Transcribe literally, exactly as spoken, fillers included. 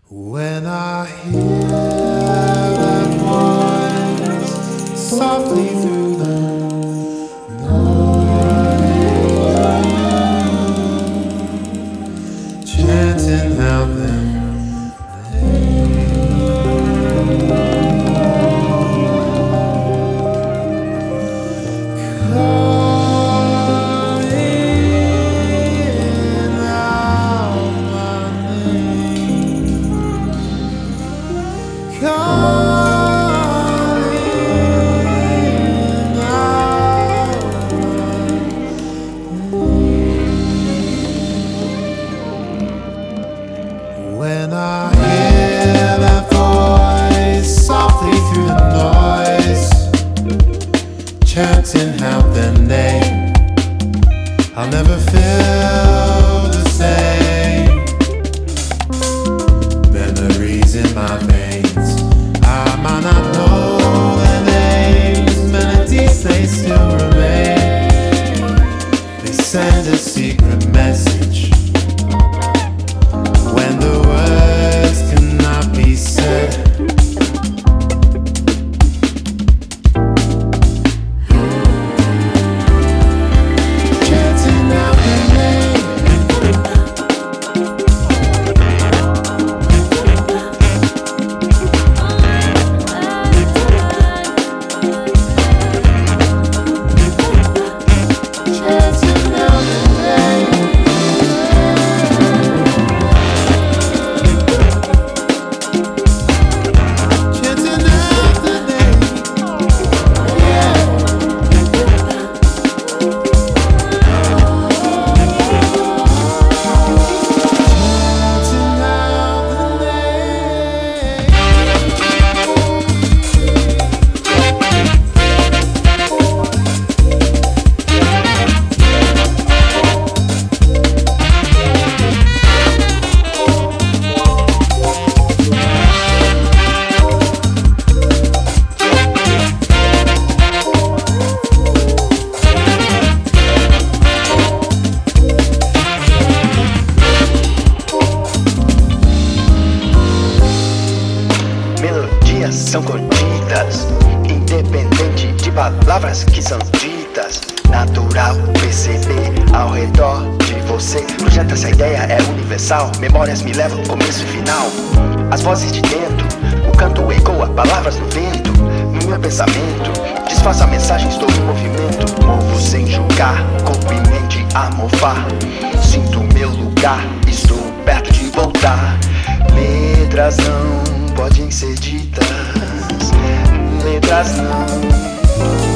When I hear that voice softly through the night, chanting how them When I hear that voice softly through the noise, chanting out their name, I'll never feel the same. Memories in my veins, I might not know their names, melodies they still remain. They send a secret message when the words cannot be said. Chanting out their name, chanting out their name. Melodias são curtidas, independente de palavras que são ditas. Natural perceber ao redor de você. Projeta essa ideia, é universal. Memórias me levam começo e final. As vozes de dentro, o canto ecoa, palavras no vento. No meu pensamento, disfarça mensagens, estou em movimento. Movo sem julgar, corpo e mente a movar. Sinto meu lugar, estou perto de voltar. Letras não podem ser ditas, letras não